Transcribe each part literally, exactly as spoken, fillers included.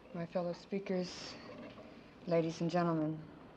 my fellow speakers, ladies and gentlemen.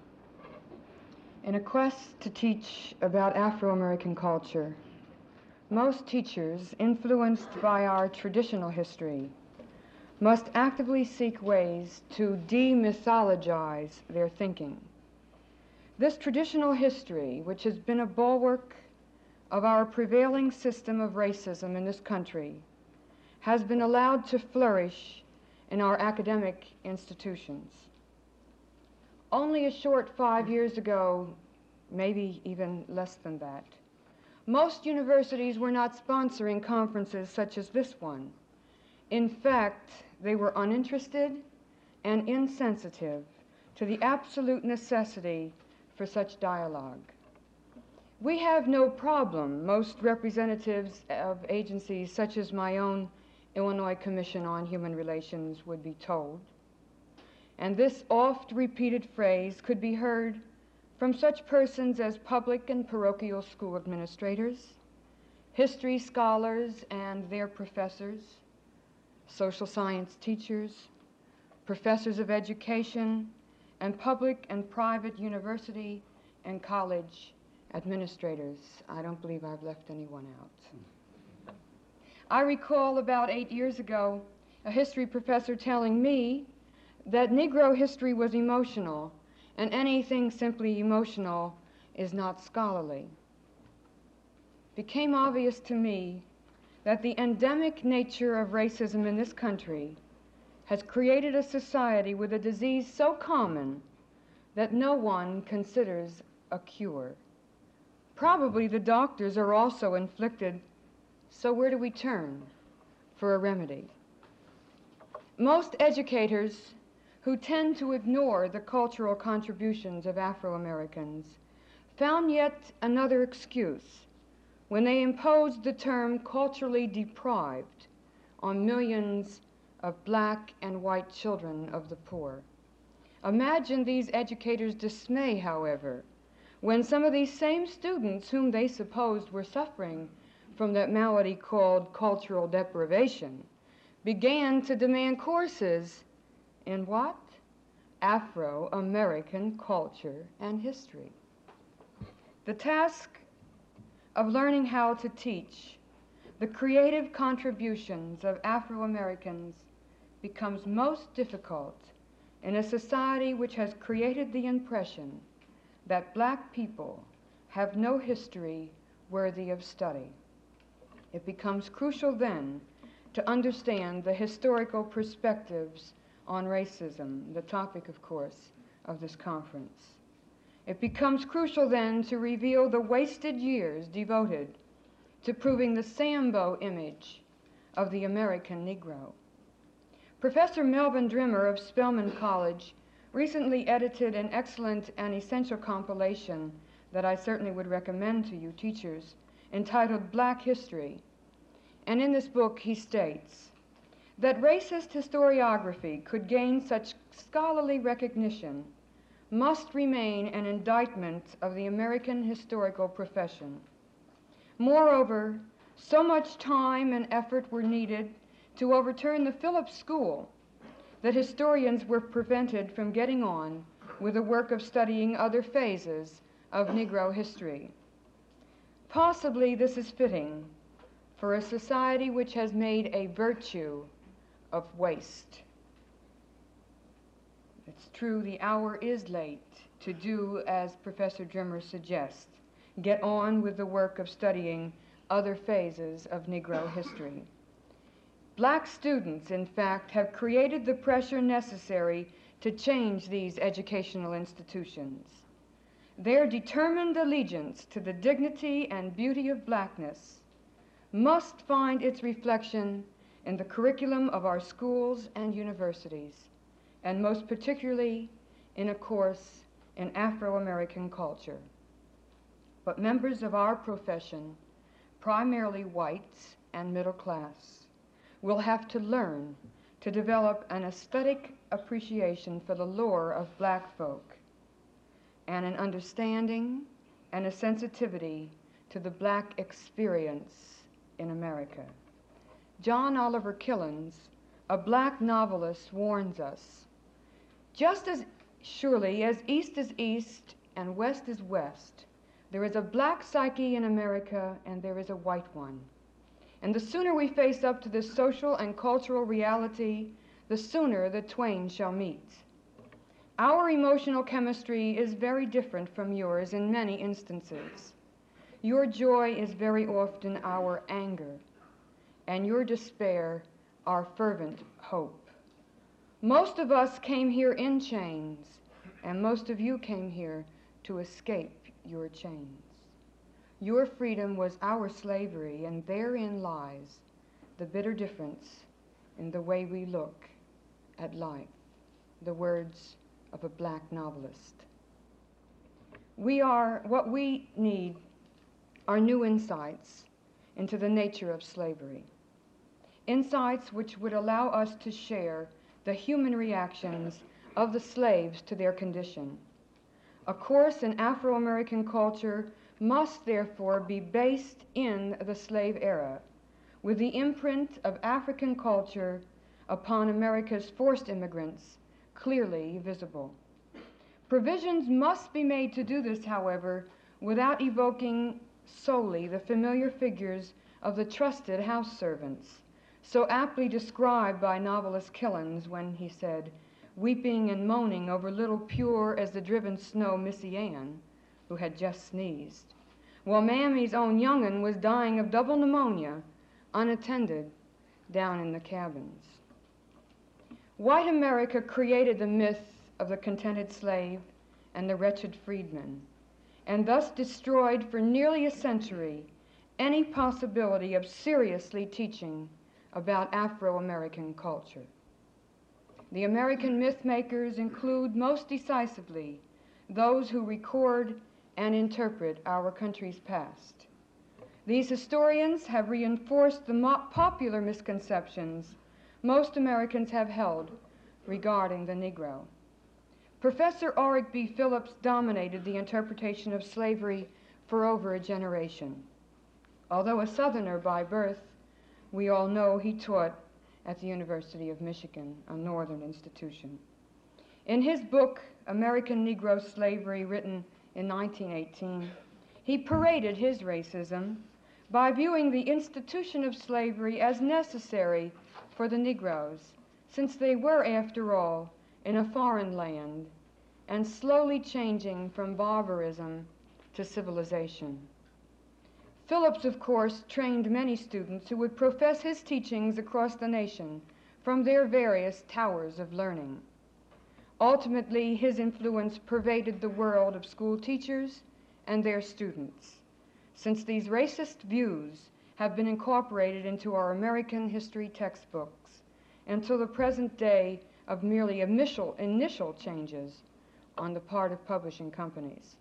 In a quest to teach about Afro-American culture, most teachers, influenced by our traditional history, must actively seek ways to demythologize their thinking. This traditional history, which has been a bulwark of our prevailing system of racism in this country, has been allowed to flourish in our academic institutions. Only a short five years ago, maybe even less than that, most universities were not sponsoring conferences such as this one. In fact, they were uninterested and insensitive to the absolute necessity for such dialogue. We have no problem, most representatives of agencies such as my own Illinois Commission on Human Relations would be told. And this oft-repeated phrase could be heard from such persons as public and parochial school administrators, history scholars and their professors, social science teachers, professors of education, and public and private university and college administrators. I don't believe I've left anyone out. I recall about eight years ago a history professor telling me that Negro history was emotional, and anything simply emotional is not scholarly. It became obvious to me that the endemic nature of racism in this country has created a society with a disease so common that no one considers a cure. Probably the doctors are also inflicted, so where do we turn for a remedy? Most educators who tend to ignore the cultural contributions of Afro-Americans found yet another excuse when they imposed the term culturally deprived on millions of black and white children of the poor. Imagine these educators' dismay, however, when some of these same students whom they supposed were suffering from that malady called cultural deprivation began to demand courses in what? Afro-American culture and history. The task of learning how to teach the creative contributions of Afro-Americans becomes most difficult in a society which has created the impression that black people have no history worthy of study. It becomes crucial then to understand the historical perspectives on racism, the topic, of course, of this conference. It becomes crucial then to reveal the wasted years devoted to proving the Sambo image of the American Negro. Professor Melvin Drimmer of Spelman College recently edited an excellent and essential compilation that I certainly would recommend to you teachers, entitled Black History. And in this book he states that racist historiography could gain such scholarly recognition must remain an indictment of the American historical profession. Moreover, so much time and effort were needed to overturn the Phillips School that historians were prevented from getting on with the work of studying other phases of Negro history. Possibly this is fitting for a society which has made a virtue of waste. It's true, the hour is late to do as Professor Drimmer suggests, get on with the work of studying other phases of Negro history. Black students, in fact, have created the pressure necessary to change these educational institutions. Their determined allegiance to the dignity and beauty of blackness must find its reflection in the curriculum of our schools and universities, and most particularly in a course in Afro-American culture. But members of our profession, primarily whites and middle class, will have to learn to develop an aesthetic appreciation for the lore of black folk and an understanding and a sensitivity to the black experience in America. John Oliver Killens a black novelist warns us, just as surely as East is East and West is West, there is a black psyche in America and there is a white one. And the sooner we face up to this social and cultural reality, the sooner the twain shall meet. Our emotional chemistry is very different from yours in many instances. Your joy is very often our anger, and your despair our fervent hope. Most of us came here in chains, and most of you came here to escape your chains. Your freedom was our slavery, and therein lies the bitter difference in the way we look at life. The words of a black novelist. We are, what we need are new insights into the nature of slavery. Insights which would allow us to share the human reactions of the slaves to their condition. A course in Afro-American culture must therefore be based in the slave era, with the imprint of African culture upon America's forced immigrants clearly visible. Provisions must be made to do this, however, without evoking solely the familiar figures of the trusted house servants, so aptly described by novelist Killens when he said, weeping and moaning over little pure as the driven snow Missy Ann, who had just sneezed, while Mammy's own young'un was dying of double pneumonia, unattended, down in the cabins. White America created the myth of the contented slave and the wretched freedman, and thus destroyed for nearly a century any possibility of seriously teaching about Afro-American culture. The American myth makers include most decisively those who record and interpret our country's past. These historians have reinforced the mo- popular misconceptions most Americans have held regarding the Negro. Professor Oric B. Phillips dominated the interpretation of slavery for over a generation. Although a Southerner by birth, we all know he taught at the University of Michigan, a northern institution. In his book, American Negro Slavery, written in nineteen eighteen, he paraded his racism by viewing the institution of slavery as necessary for the Negroes, since they were, after all, in a foreign land and slowly changing from barbarism to civilization. Phillips, of course, trained many students who would profess his teachings across the nation from their various towers of learning. Ultimately, his influence pervaded the world of school teachers and their students, since these racist views have been incorporated into our American history textbooks until the present day of merely initial, initial changes on the part of publishing companies.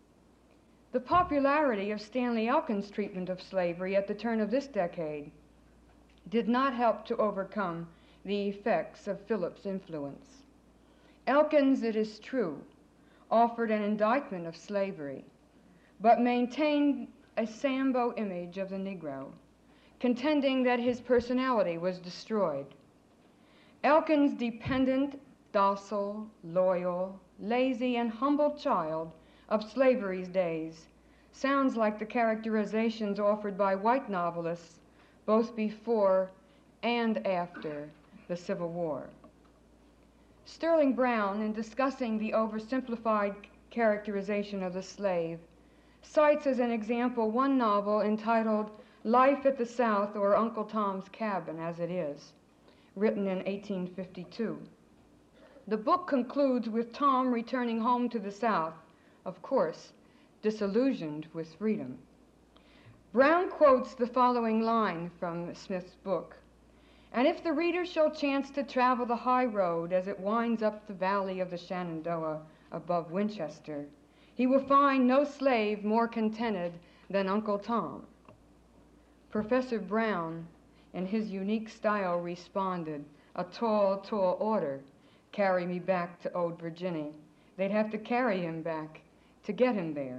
The popularity of Stanley Elkin's treatment of slavery at the turn of this decade did not help to overcome the effects of Phillips' influence. Elkins, it is true, offered an indictment of slavery, but maintained a Sambo image of the Negro, contending that his personality was destroyed. Elkins' dependent, docile, loyal, lazy, and humble child of slavery's days sounds like the characterizations offered by white novelists both before and after the Civil War. Sterling Brown, in discussing the oversimplified characterization of the slave, cites as an example one novel entitled Life at the South, or Uncle Tom's Cabin as it is, written in eighteen fifty-two. The book concludes with Tom returning home to the South, of course, disillusioned with freedom. Brown quotes the following line from Smith's book, "And if the reader shall chance to travel the high road as it winds up the valley of the Shenandoah above Winchester, he will find no slave more contented than Uncle Tom." Professor Brown, in his unique style, responded, "A tall, tall order, carry me back to old Virginia. They'd have to carry him back to get him there."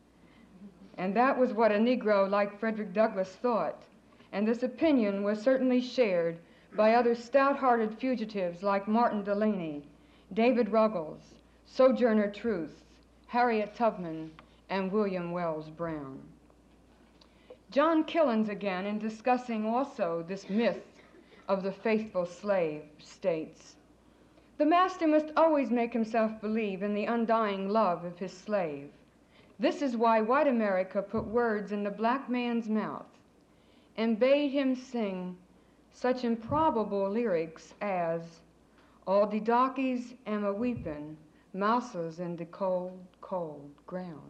And that was what a Negro like Frederick Douglass thought, and this opinion was certainly shared by other stout-hearted fugitives like Martin Delany, David Ruggles, Sojourner Truth, Harriet Tubman, and William Wells Brown. John Killens, again, in discussing also this myth of the faithful slave, states, "The master must always make himself believe in the undying love of his slave. This is why white America put words in the black man's mouth and bade him sing such improbable lyrics as, 'All de darkies am a weepin', mouses in de cold, cold ground.'"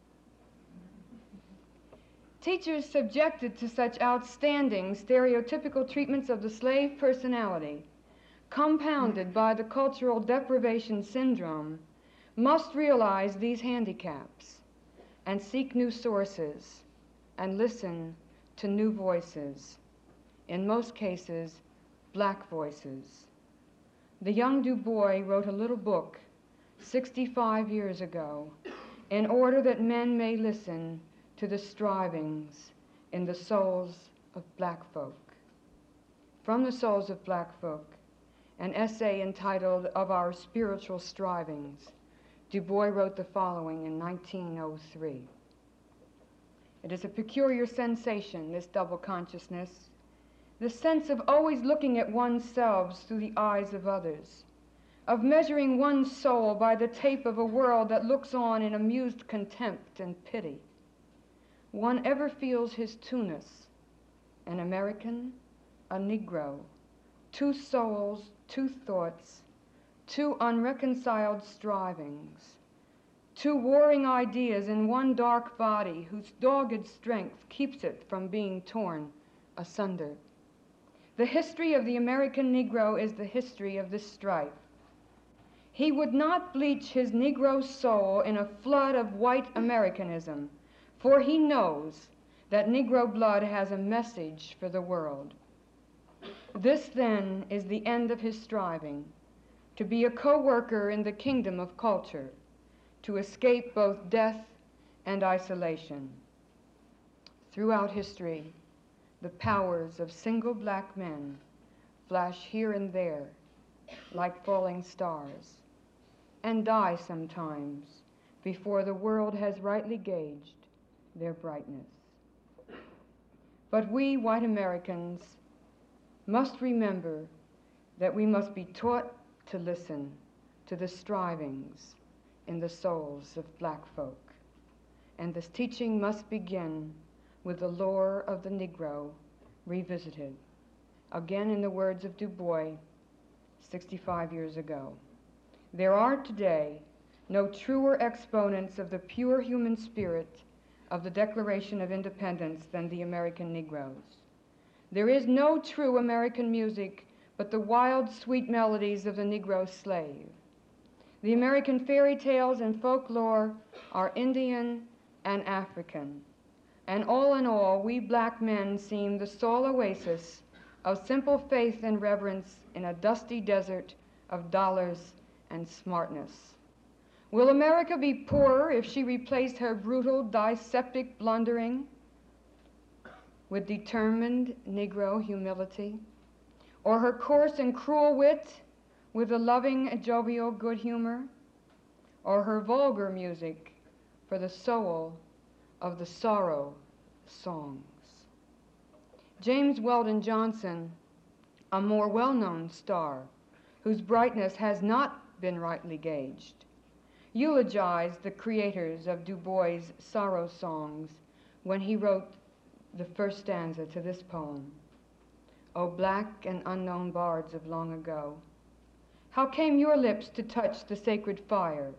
Teachers subjected to such outstanding stereotypical treatments of the slave personality, compounded by the cultural deprivation syndrome, must realize these handicaps and seek new sources and listen to new voices, in most cases, black voices. The young Du Bois wrote a little book sixty-five years ago in order that men may listen to the strivings in the souls of black folk. From the Souls of Black Folk, an essay entitled "Of Our Spiritual Strivings," Du Bois wrote the following in nineteen oh three. "It is a peculiar sensation, this double consciousness, the sense of always looking at oneself through the eyes of others, of measuring one's soul by the tape of a world that looks on in amused contempt and pity. One ever feels his two-ness, an American, a Negro, two souls, two thoughts, two unreconciled strivings, two warring ideas in one dark body whose dogged strength keeps it from being torn asunder. The history of the American Negro is the history of this strife. He would not bleach his Negro soul in a flood of white Americanism, for he knows that Negro blood has a message for the world. This, then, is the end of his striving, to be a co-worker in the kingdom of culture, to escape both death and isolation. Throughout history, the powers of single black men flash here and there like falling stars, and die sometimes before the world has rightly gauged their brightness. But we, white Americans, must remember that we must be taught to listen to the strivings in the souls of black folk. And this teaching must begin with the lore of the Negro revisited, again in the words of Du Bois sixty-five years ago. There are today no truer exponents of the pure human spirit of the Declaration of Independence than the American Negroes. There is no true American music but the wild, sweet melodies of the Negro slave. The American fairy tales and folklore are Indian and African, and all in all, we black men seem the sole oasis of simple faith and reverence in a dusty desert of dollars and smartness. Will America be poorer if she replaced her brutal, dyspeptic blundering with determined Negro humility, or her coarse and cruel wit with a loving, jovial good humor, or her vulgar music for the soul of the sorrow songs? James Weldon Johnson, a more well-known star, whose brightness has not been rightly gauged, eulogized the creators of Du Bois' sorrow songs when he wrote the first stanza to this poem. O black and unknown bards of long ago, how came your lips to touch the sacred fire?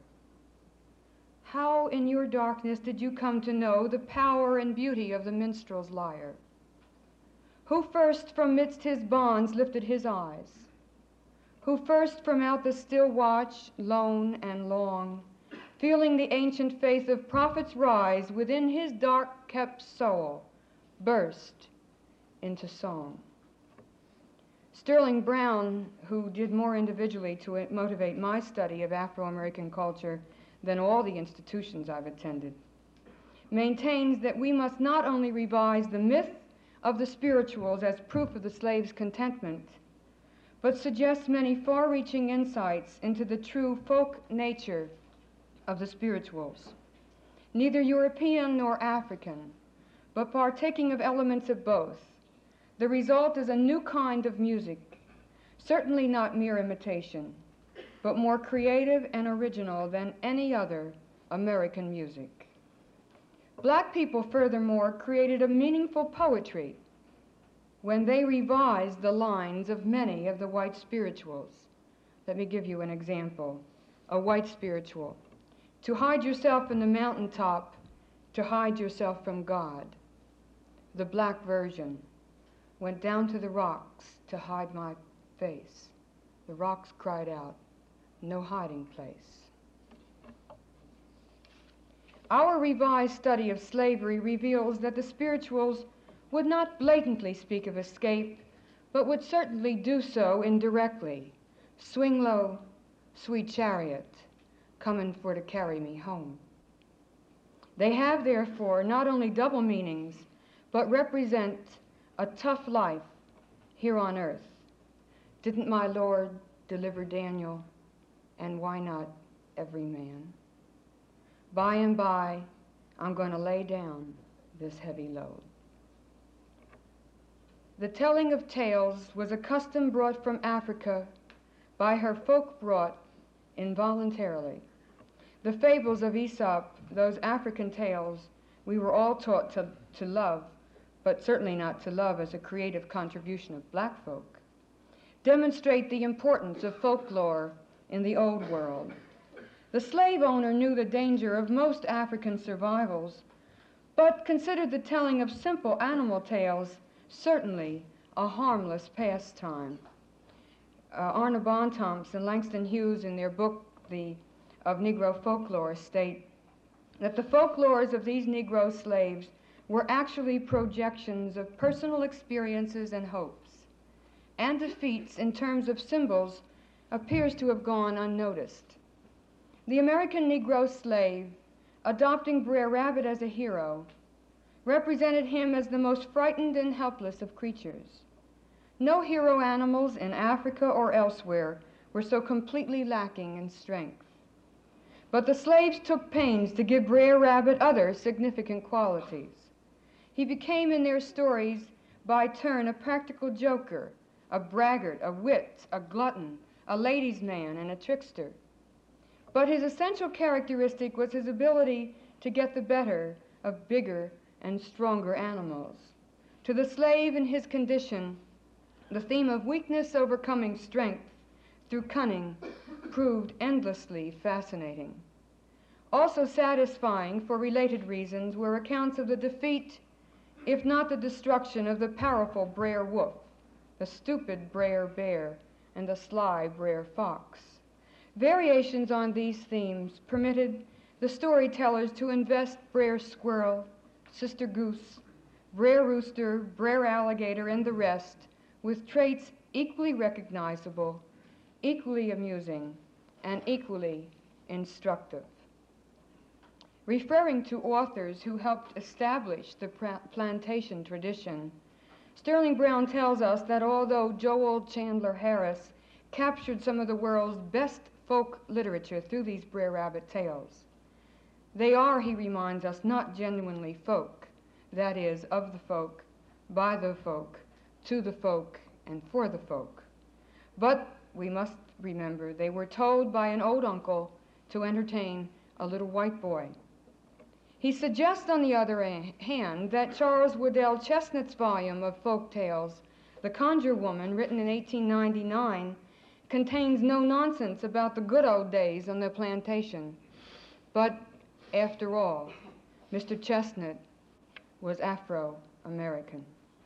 How in your darkness did you come to know the power and beauty of the minstrel's lyre? Who first from midst his bonds lifted his eyes? Who first from out the still watch, lone and long, feeling the ancient faith of prophets rise within his dark-kept soul, burst into song? Sterling Brown, who did more individually to motivate my study of Afro-American culture than all the institutions I've attended, maintains that we must not only revise the myth of the spirituals as proof of the slave's contentment, but suggests many far-reaching insights into the true folk nature of the spirituals. Neither European nor African, but partaking of elements of both, the result is a new kind of music, certainly not mere imitation, but more creative and original than any other American music. Black people, furthermore, created a meaningful poetry when they revised the lines of many of the white spirituals. Let me give you an example. A white spiritual. To hide yourself in the mountaintop, to hide yourself from God. The black version. Went down to the rocks to hide my face. The rocks cried out, no hiding place. Our revised study of slavery reveals that the spirituals would not blatantly speak of escape, but would certainly do so indirectly. Swing low, sweet chariot, comin' for to carry me home. They have, therefore, not only double meanings, but represent a tough life here on earth. Didn't my Lord deliver Daniel? And why not every man? By and by, I'm going to lay down this heavy load. The telling of tales was a custom brought from Africa by her folk brought involuntarily. The fables of Aesop, those African tales we were all taught to, to love, but certainly not to love as a creative contribution of black folk, demonstrate the importance of folklore in the old world. The slave owner knew the danger of most African survivals, but considered the telling of simple animal tales certainly a harmless pastime. Uh, Arna Bontemps and Langston Hughes, in their book the, of Negro Folklore, state that the folklores of these Negro slaves were actually projections of personal experiences and hopes, and defeats in terms of symbols appears to have gone unnoticed. The American Negro slave, adopting Brer Rabbit as a hero, represented him as the most frightened and helpless of creatures. No hero animals in Africa or elsewhere were so completely lacking in strength. But the slaves took pains to give Brer Rabbit other significant qualities. He became in their stories by turn a practical joker, a braggart, a wit, a glutton, a ladies' man, and a trickster. But his essential characteristic was his ability to get the better of bigger and stronger animals. To the slave in his condition, the theme of weakness overcoming strength through cunning proved endlessly fascinating. Also satisfying for related reasons were accounts of the defeat, if not the destruction, of the powerful Brer Wolf, the stupid Brer Bear, and the sly Brer Fox. Variations on these themes permitted the storytellers to invest Brer Squirrel, Sister Goose, Brer Rooster, Brer Alligator, and the rest with traits equally recognizable, equally amusing, and equally instructive. Referring to authors who helped establish the plantation tradition, Sterling Brown tells us that although Joel Chandler Harris captured some of the world's best folk literature through these Brer Rabbit tales, they are, he reminds us, not genuinely folk, that is, of the folk, by the folk, to the folk, and for the folk. But we must remember they were told by an old uncle to entertain a little white boy. He suggests, on the other hand, that Charles Waddell Chestnut's volume of folk tales, The Conjure Woman, written in eighteen ninety-nine, contains no nonsense about the good old days on the plantation. But after all, Mister Chestnut was Afro-American.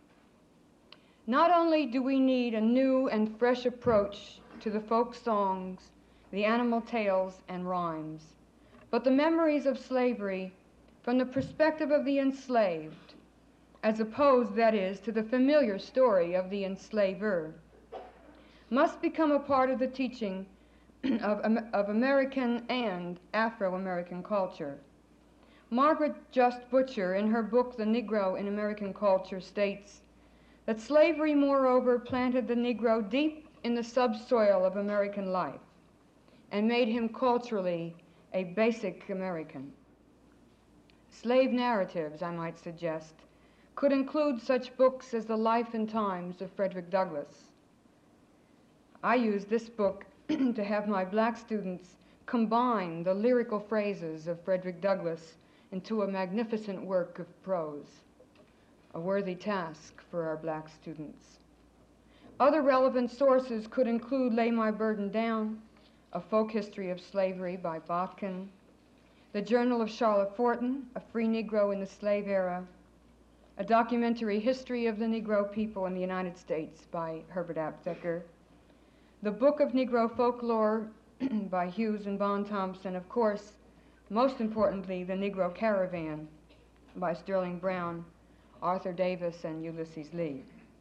Not only do we need a new and fresh approach to the folk songs, the animal tales, and rhymes, but the memories of slavery from the perspective of the enslaved, as opposed, that is, to the familiar story of the enslaver, must become a part of the teaching of, of American and Afro-American culture. Margaret Just Butcher, in her book, The Negro in American Culture, states that slavery, moreover, planted the Negro deep in the subsoil of American life and made him culturally a basic American. Slave narratives, I might suggest, could include such books as The Life and Times of Frederick Douglass. I use this book to have my black students combine the lyrical phrases of Frederick Douglass into a magnificent work of prose, a worthy task for our black students. Other relevant sources could include Lay My Burden Down, A Folk History of Slavery by Botkin, The Journal of Charlotte Fortin, A Free Negro in the Slave Era, A Documentary History of the Negro People in the United States by Herbert Aptheker, The Book of Negro Folklore by Hughes and Bond Thompson, of course, most importantly, The Negro Caravan by Sterling Brown, Arthur Davis, and Ulysses Lee.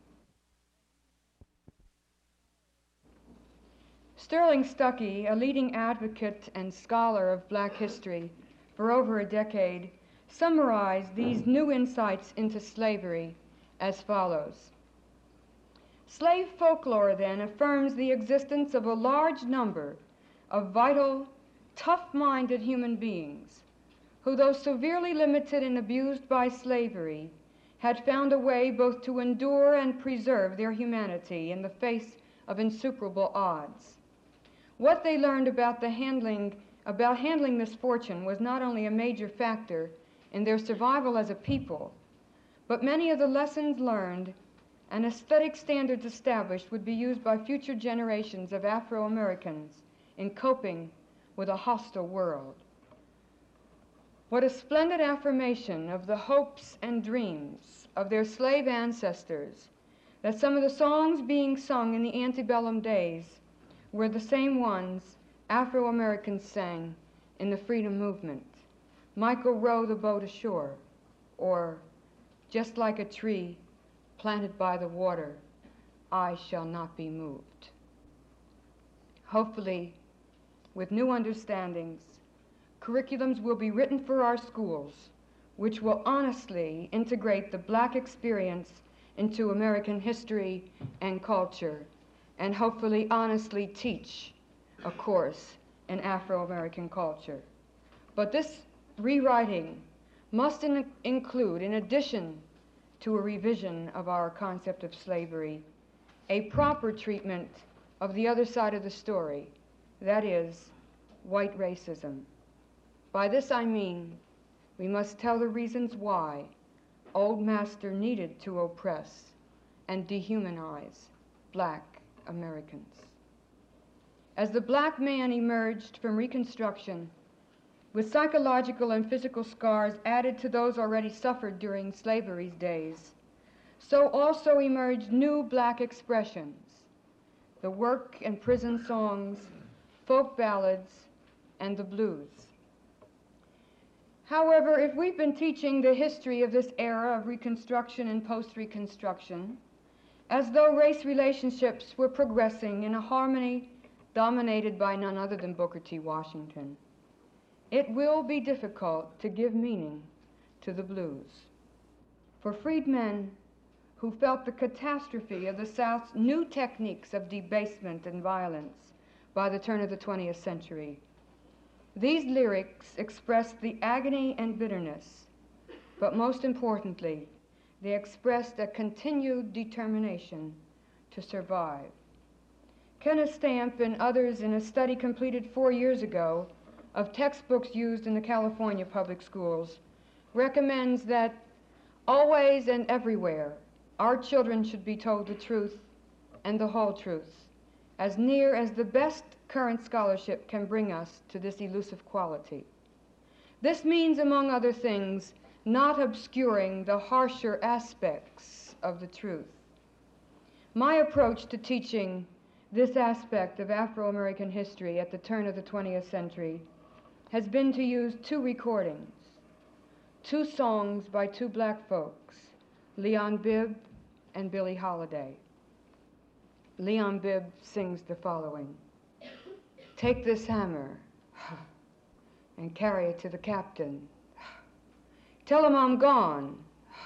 Sterling Stuckey, a leading advocate and scholar of black history for over a decade, summarized these new insights into slavery as follows. Slave folklore, then, affirms the existence of a large number of vital, tough-minded human beings who, though severely limited and abused by slavery, had found a way both to endure and preserve their humanity in the face of insuperable odds. What they learned about the handling, about handling misfortune was not only a major factor in their survival as a people, but many of the lessons learned and aesthetic standards established would be used by future generations of Afro-Americans in coping with a hostile world. What a splendid affirmation of the hopes and dreams of their slave ancestors that some of the songs being sung in the antebellum days were the same ones Afro-Americans sang in the freedom movement. Michael row the boat ashore, or just like a tree planted by the water, I shall not be moved. Hopefully, with new understandings, curriculums will be written for our schools which will honestly integrate the black experience into American history and culture, and hopefully honestly teach a course in Afro-American culture. But this rewriting must in include, in addition to a revision of our concept of slavery, a proper treatment of the other side of the story, that is, white racism. By this I mean we must tell the reasons why Old Master needed to oppress and dehumanize black Americans. As the black man emerged from Reconstruction with psychological and physical scars added to those already suffered during slavery's days, so also emerged new black expressions, the work and prison songs, folk ballads, and the blues. However, if we've been teaching the history of this era of Reconstruction and post-Reconstruction, as though race relationships were progressing in a harmony dominated by none other than Booker T. Washington, it will be difficult to give meaning to the blues. For freedmen who felt the catastrophe of the South's new techniques of debasement and violence by the turn of the twentieth century, these lyrics expressed the agony and bitterness, but most importantly, they expressed a continued determination to survive. Kenneth Stamp and others, in a study completed four years ago of textbooks used in the California public schools, recommends that always and everywhere our children should be told the truth and the whole truth, as near as the best current scholarship can bring us to this elusive quality. This means, among other things, not obscuring the harsher aspects of the truth. My approach to teaching this aspect of Afro-American history at the turn of the twentieth century has been to use two recordings, two songs by two black folks, Leon Bibb and Billie Holiday. Leon Bibb sings the following: "Take this hammer and carry it to the captain. Tell him I'm gone.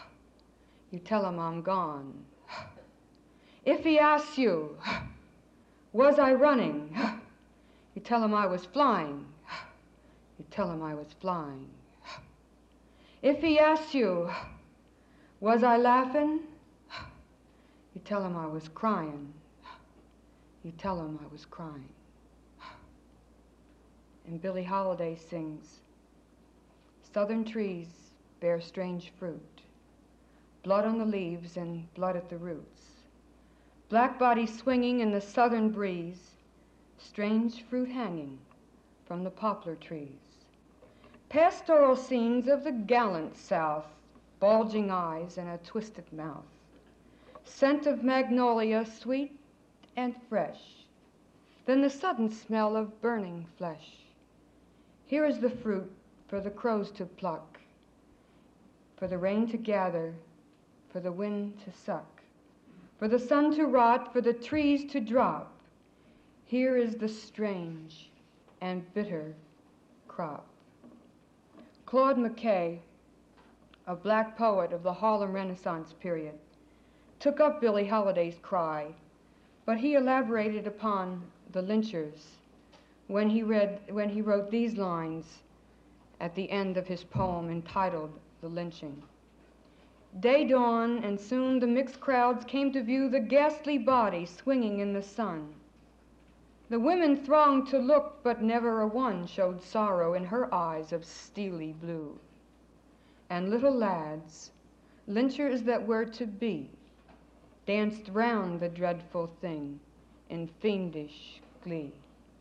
You tell him I'm gone. If he asks you, Was I running? You tell him I was flying. You tell him I was flying. If he asks you, was I laughing? You tell him I was crying. You tell him I was crying. And Billie Holiday sings, southern trees bear strange fruit, blood on the leaves and blood at the roots. Black bodies swinging in the southern breeze, strange fruit hanging from the poplar trees. Pastoral scenes of the gallant South, bulging eyes and a twisted mouth. Scent of magnolia, sweet and fresh. Then the sudden smell of burning flesh. Here is the fruit for the crows to pluck, for the rain to gather, for the wind to suck, for the sun to rot, for the trees to drop. Here is the strange and bitter crop. Claude McKay, a black poet of the Harlem Renaissance period, took up Billie Holiday's cry, but he elaborated upon the lynchers when he read, when he wrote these lines at the end of his poem entitled The Lynching. Day dawned, and soon the mixed crowds came to view the ghastly body swinging in the sun. The women thronged to look, but never a one showed sorrow in her eyes of steely blue. And little lads, lynchers that were to be, danced round the dreadful thing in fiendish glee.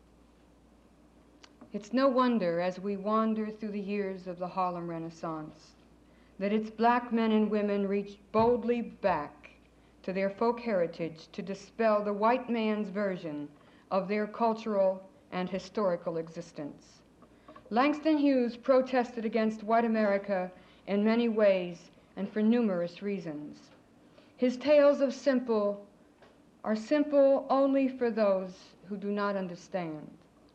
It's no wonder, as we wander through the years of the Harlem Renaissance, that its black men and women reached boldly back to their folk heritage to dispel the white man's version of their cultural and historical existence. Langston Hughes protested against white America in many ways and for numerous reasons. His tales of simple are simple only for those who do not understand.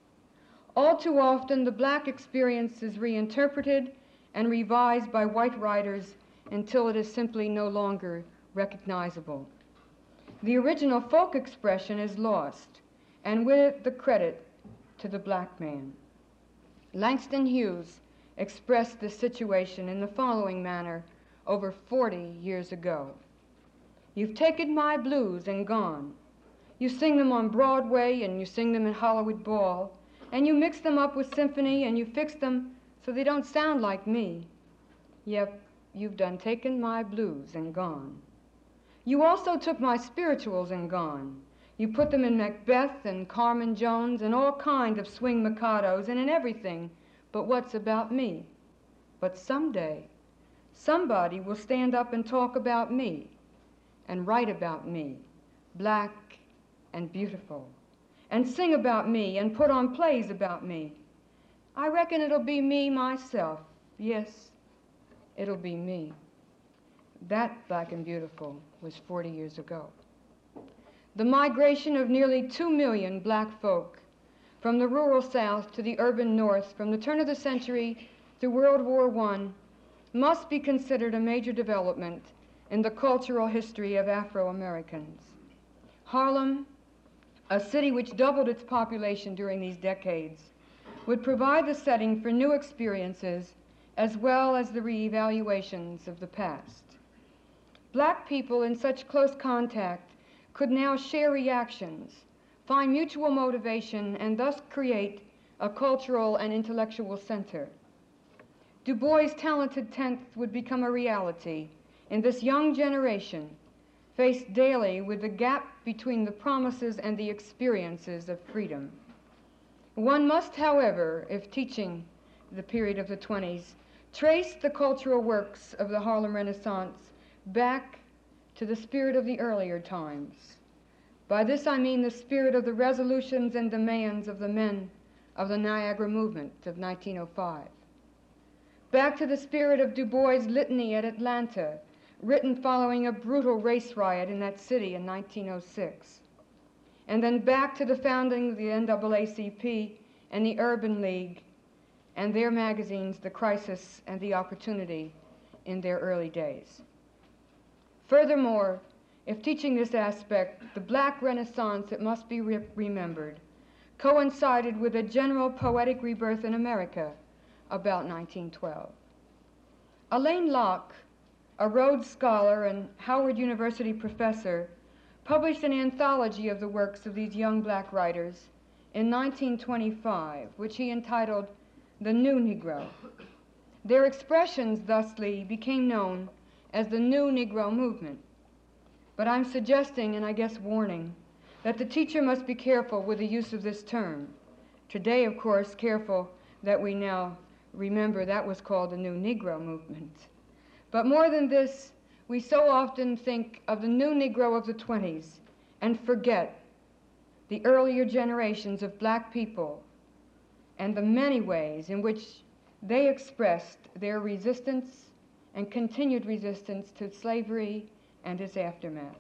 All too often, the black experience is reinterpreted and revised by white writers until it is simply no longer recognizable. The original folk expression is lost, and with it the credit to the black man. Langston Hughes expressed this situation in the following manner over forty years ago. You've taken my blues and gone. You sing them on Broadway and you sing them in Hollywood Ball, and you mix them up with symphony and you fix them so they don't sound like me. Yep, you've done taken my blues and gone. You also took my spirituals and gone. You put them in Macbeth and Carmen Jones and all kind of swing Mikados and in everything but what's about me. But someday, somebody will stand up and talk about me and write about me, black and beautiful, and sing about me and put on plays about me. I reckon it'll be me myself. Yes, it'll be me. That Black and Beautiful was forty years ago. The migration of nearly two million black folk from the rural South to the urban North from the turn of the century through World War One must be considered a major development in the cultural history of Afro-Americans. Harlem, a city which doubled its population during these decades, would provide the setting for new experiences as well as the re-evaluations of the past. Black people in such close contact could now share reactions, find mutual motivation, and thus create a cultural and intellectual center. Du Bois' talented tenth would become a reality in this young generation, faced daily with the gap between the promises and the experiences of freedom. One must, however, if teaching the period of the twenties, trace the cultural works of the Harlem Renaissance back to the spirit of the earlier times. By this I mean the spirit of the resolutions and demands of the men of the Niagara Movement of nineteen oh five. Back to the spirit of Du Bois' litany at Atlanta, written following a brutal race riot in that city in nineteen oh six. And then back to the founding of the N double A C P and the Urban League and their magazines, The Crisis and The Opportunity, in their early days. Furthermore, If teaching this aspect, the Black Renaissance, it must be re remembered, coincided with a general poetic rebirth in America about nineteen twelve. Alain Locke, a Rhodes Scholar and Howard University professor, published an anthology of the works of these young black writers in nineteen twenty-five, which he entitled The New Negro. Their expressions thusly became known as the New Negro Movement. But I'm suggesting, and I guess warning, that the teacher must be careful with the use of this term. Today, of course, careful that we now remember that was called the New Negro Movement. But more than this, we so often think of the new Negro of the twenties and forget the earlier generations of black people and the many ways in which they expressed their resistance and continued resistance to slavery and its aftermath.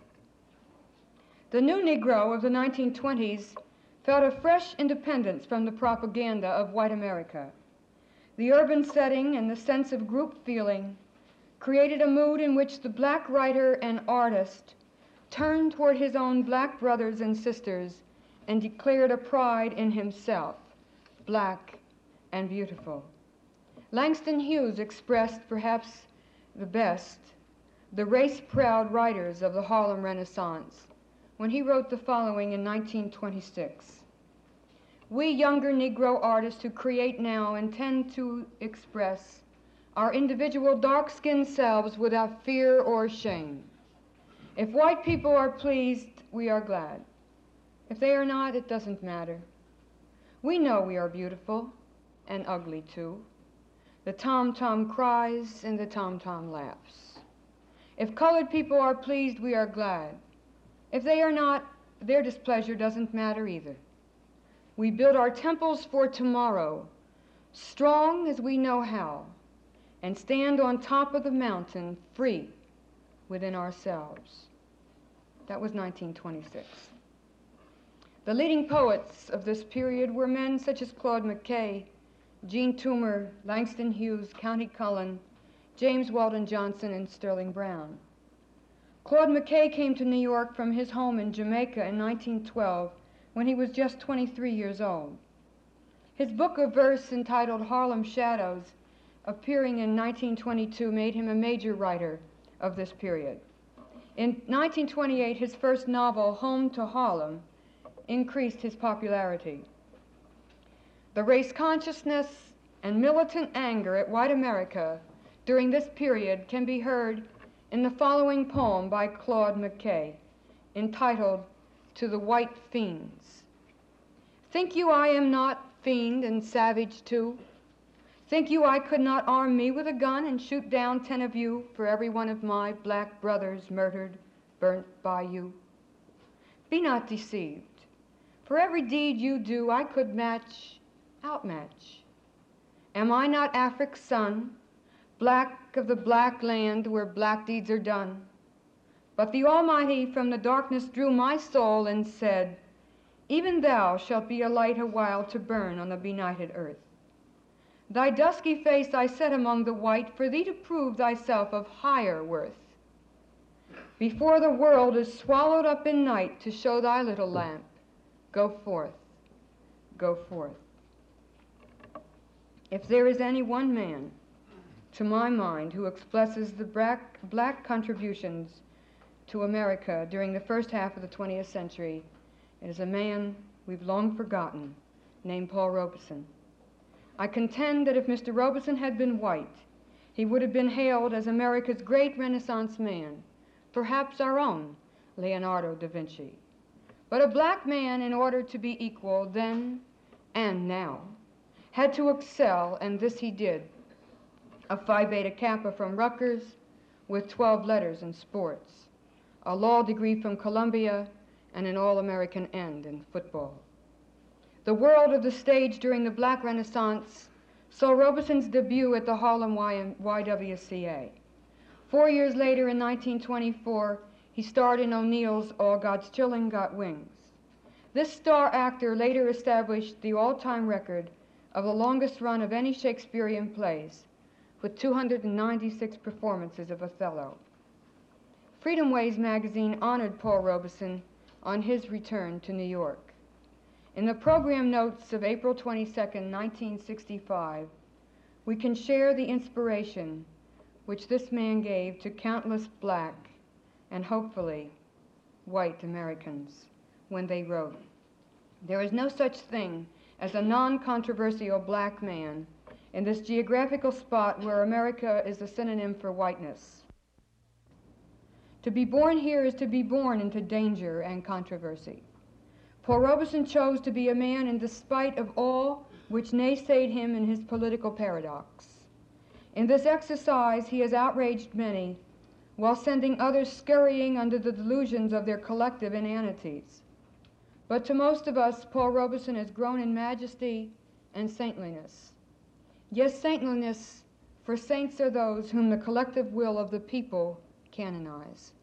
The new Negro of the nineteen twenties felt a fresh independence from the propaganda of white America. The urban setting and the sense of group feeling created a mood in which the black writer and artist turned toward his own black brothers and sisters and declared a pride in himself, black and beautiful. Langston Hughes expressed perhaps the best the race-proud writers of the Harlem Renaissance when he wrote the following in nineteen twenty-six. We younger Negro artists who create now intend to express our individual dark-skinned selves without fear or shame. If white people are pleased, we are glad. If they are not, it doesn't matter. We know we are beautiful and ugly too. The tom-tom cries and the tom-tom laughs. If colored people are pleased, we are glad. If they are not, their displeasure doesn't matter either. We build our temples for tomorrow, strong as we know how, and stand on top of the mountain, free within ourselves. That was nineteen twenty-six. The leading poets of this period were men such as Claude McKay, Jean Toomer, Langston Hughes, Countee Cullen, James Weldon Johnson, and Sterling Brown. Claude McKay came to New York from his home in Jamaica in nineteen twelve when he was just twenty-three years old. His book of verse entitled Harlem Shadows, appearing in nineteen twenty-two, made him a major writer of this period. In nineteen twenty-eight, his first novel, Home to Harlem, increased his popularity. The race consciousness and militant anger at white America during this period can be heard in the following poem by Claude McKay, entitled To the White Fiends. Think you I am not fiend and savage too? Think you I could not arm me with a gun and shoot down ten of you for every one of my black brothers murdered, burnt by you? Be not deceived. For every deed you do, I could match, outmatch. Am I not Afric's son, black of the black land where black deeds are done? But the Almighty from the darkness drew my soul and said, even thou shalt be a light a while to burn on the benighted earth. Thy dusky face I set among the white for thee to prove thyself of higher worth. Before the world is swallowed up in night to show thy little lamp, go forth, go forth. If there is any one man, to my mind, who expresses the black, black contributions to America during the first half of the twentieth century, it is a man we've long forgotten, named Paul Robeson. I contend that if Mister Robeson had been white, he would have been hailed as America's great Renaissance man, perhaps our own Leonardo da Vinci. But a black man, in order to be equal then and now, had to excel, and this he did. A Phi Beta Kappa from Rutgers with twelve letters in sports, a law degree from Columbia, and an All-American end in football. The world of the stage during the Black Renaissance saw Robeson's debut at the Harlem Y W C A. Four years later, in nineteen twenty-four, he starred in O'Neill's All God's Children Got Wings. This star actor later established the all-time record of the longest run of any Shakespearean plays, with two hundred ninety-six performances of Othello. Freedom Ways magazine honored Paul Robeson on his return to New York. In the program notes of April twenty-second, nineteen sixty-five, we can share the inspiration which this man gave to countless black and hopefully white Americans when they wrote, "There is no such thing as a non-controversial black man in this geographical spot where America is a synonym for whiteness. To be born here is to be born into danger and controversy. Paul Robeson chose to be a man in despite of all which naysayed him in his political paradox. In this exercise he has outraged many while sending others scurrying under the delusions of their collective inanities. But to most of us, Paul Robeson has grown in majesty and saintliness. Yes, saintliness, for saints are those whom the collective will of the people canonize."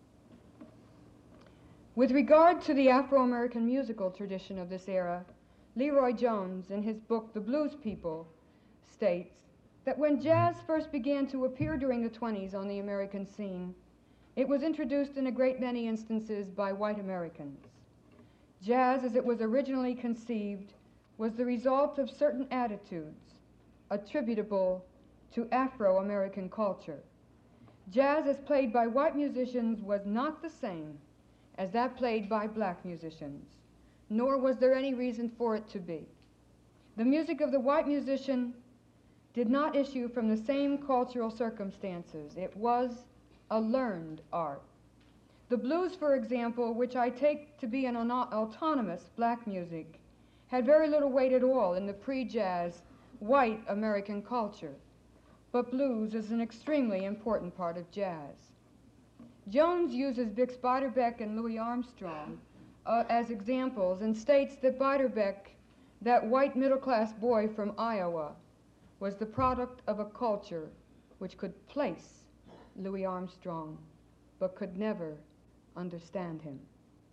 With regard to the Afro-American musical tradition of this era, Leroy Jones, in his book The Blues People, states that when jazz first began to appear during the twenties on the American scene, it was introduced in a great many instances by white Americans. Jazz, as it was originally conceived, was the result of certain attitudes attributable to Afro-American culture. Jazz as played by white musicians was not the same as that played by black musicians, nor was there any reason for it to be. The music of the white musician did not issue from the same cultural circumstances. It was a learned art. The blues, for example, which I take to be an autonomous black music, had very little weight at all in the pre-jazz white American culture. But blues is an extremely important part of jazz. Jones uses Bix Beiderbecke and Louis Armstrong uh, as examples and states that Beiderbecke, that white middle-class boy from Iowa, was the product of a culture which could place Louis Armstrong but could never understand him.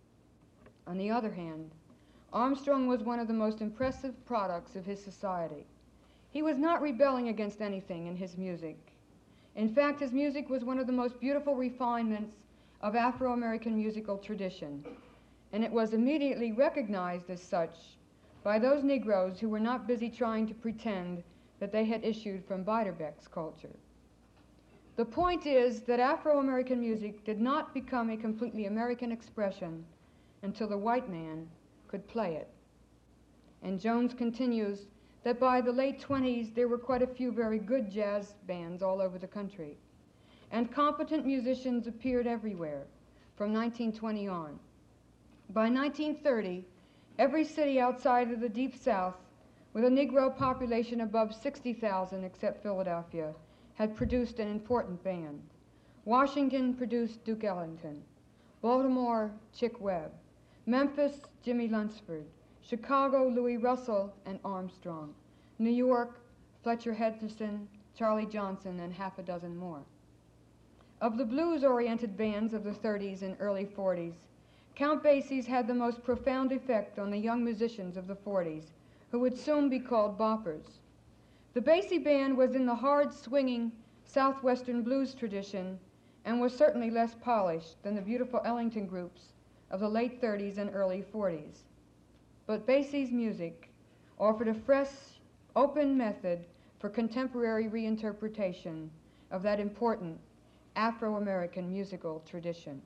On the other hand, Armstrong was one of the most impressive products of his society. He was not rebelling against anything in his music. In fact, his music was one of the most beautiful refinements of Afro-American musical tradition, and it was immediately recognized as such by those Negroes who were not busy trying to pretend that they had issued from Beiderbecke's culture. The point is that Afro-American music did not become a completely American expression until the white man could play it. And Jones continues that by the late twenties there were quite a few very good jazz bands all over the country, and competent musicians appeared everywhere from nineteen twenty on. By nineteen thirty, every city outside of the Deep South with a Negro population above sixty thousand except Philadelphia had produced an important band. Washington produced Duke Ellington, Baltimore, Chick Webb, Memphis, Jimmy Lunsford, Chicago, Louis Russell and Armstrong, New York, Fletcher Henderson, Charlie Johnson, and half a dozen more. Of the blues-oriented bands of the thirties and early forties, Count Basie's had the most profound effect on the young musicians of the forties, who would soon be called boppers. The Basie band was in the hard, swinging Southwestern blues tradition and was certainly less polished than the beautiful Ellington groups of the late thirties and early forties. But Basie's music offered a fresh, open method for contemporary reinterpretation of that important Afro-American musical tradition.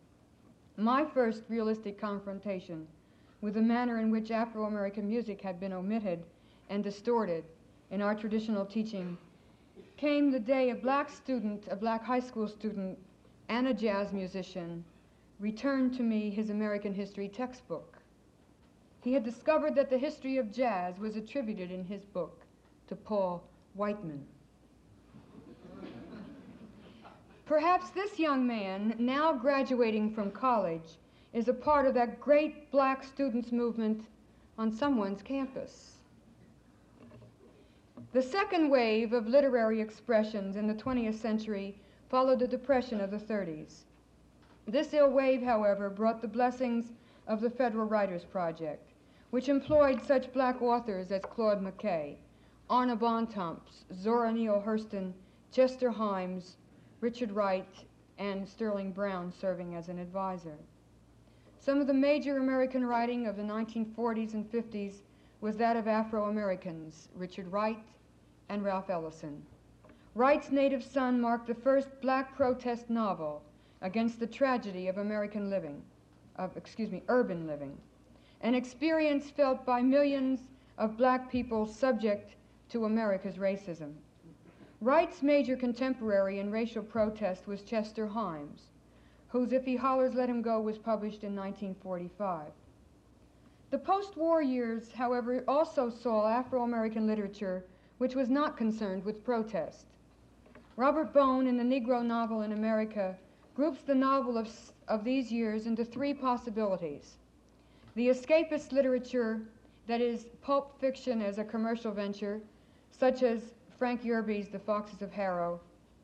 My first realistic confrontation with the manner in which Afro-American music had been omitted and distorted in our traditional teaching came the day a black student, a black high school student, and a jazz musician returned to me his American history textbook. He had discovered that the history of jazz was attributed in his book to Paul Whiteman. Perhaps this young man, now graduating from college, is a part of that great black students' movement on someone's campus. The second wave of literary expressions in the twentieth century followed the Depression of the thirties. This ill wave, however, brought the blessings of the Federal Writers Project, which employed such black authors as Claude McKay, Arna Bontemps, Zora Neale Hurston, Chester Himes, Richard Wright, and Sterling Brown serving as an advisor. Some of the major American writing of the nineteen forties and fifties was that of Afro-Americans, Richard Wright and Ralph Ellison. Wright's Native Son marked the first black protest novel against the tragedy of American living, of, excuse me, urban living, an experience felt by millions of black people subject to America's racism. Wright's major contemporary in racial protest was Chester Himes, whose If He Hollers, Let Him Go was published in nineteen forty-five. The post-war years, however, also saw Afro-American literature which was not concerned with protest. Robert Bone, in The Negro Novel in America, groups the novel of, of these years into three possibilities: the escapist literature, that is, pulp fiction as a commercial venture, such as Frank Yerby's The Foxes of Harrow;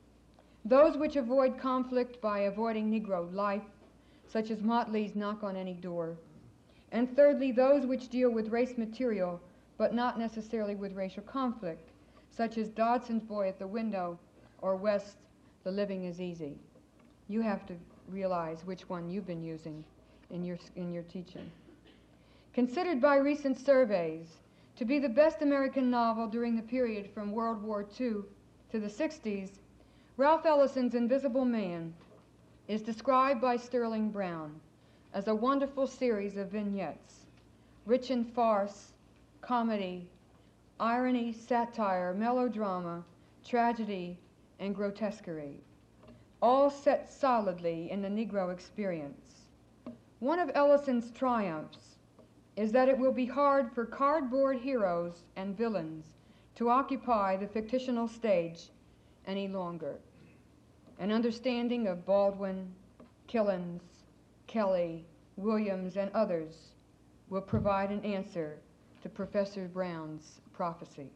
those which avoid conflict by avoiding Negro life, such as Motley's Knock on Any Door; and thirdly, those which deal with race material, but not necessarily with racial conflict, such as Dodson's Boy at the Window or West, The Living is Easy. You have to realize which one you've been using in your, in your teaching. Considered by recent surveys to be the best American novel during the period from World War Two to the sixties, Ralph Ellison's Invisible Man is described by Sterling Brown as a wonderful series of vignettes, rich in farce, comedy, irony, satire, melodrama, tragedy, and grotesquerie, all set solidly in the Negro experience. One of Ellison's triumphs is that it will be hard for cardboard heroes and villains to occupy the fictional stage any longer. An understanding of Baldwin, Killens, Kelly, Williams, and others will provide an answer to Professor Brown's prophecy.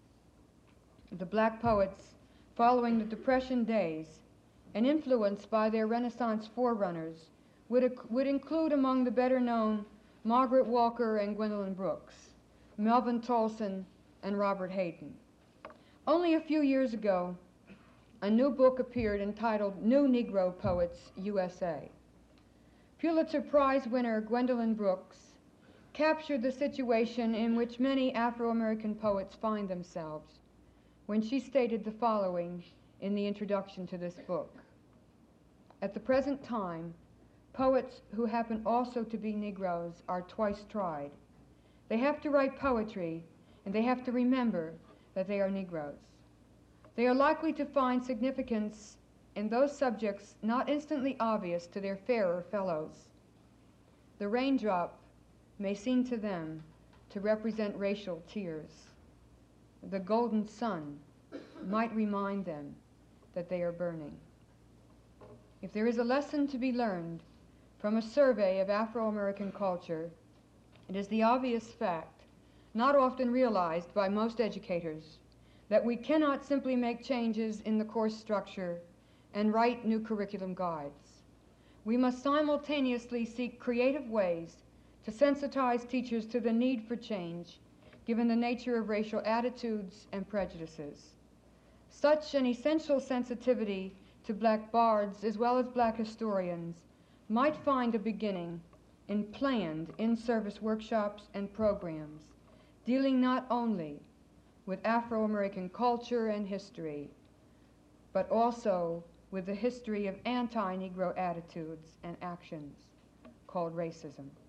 The black poets following the Depression days and influenced by their Renaissance forerunners would, would include among the better known Margaret Walker and Gwendolyn Brooks, Melvin Tolson, and Robert Hayden. Only a few years ago, a new book appeared entitled New Negro Poets, U S A. Pulitzer Prize winner Gwendolyn Brooks captured the situation in which many Afro-American poets find themselves when she stated the following in the introduction to this book. At the present time, poets who happen also to be Negroes are twice tried. They have to write poetry, and they have to remember that they are Negroes. They are likely to find significance in those subjects not instantly obvious to their fairer fellows. The raindrop may seem to them to represent racial tears. The golden sun might remind them that they are burning. If there is a lesson to be learned from a survey of Afro-American culture, it is the obvious fact, not often realized by most educators, that we cannot simply make changes in the course structure and write new curriculum guides. We must simultaneously seek creative ways to sensitize teachers to the need for change, given the nature of racial attitudes and prejudices. Such an essential sensitivity to black bards as well as black historians might find a beginning in planned in-service workshops and programs dealing not only with Afro-American culture and history, but also with the history of anti-Negro attitudes and actions called racism.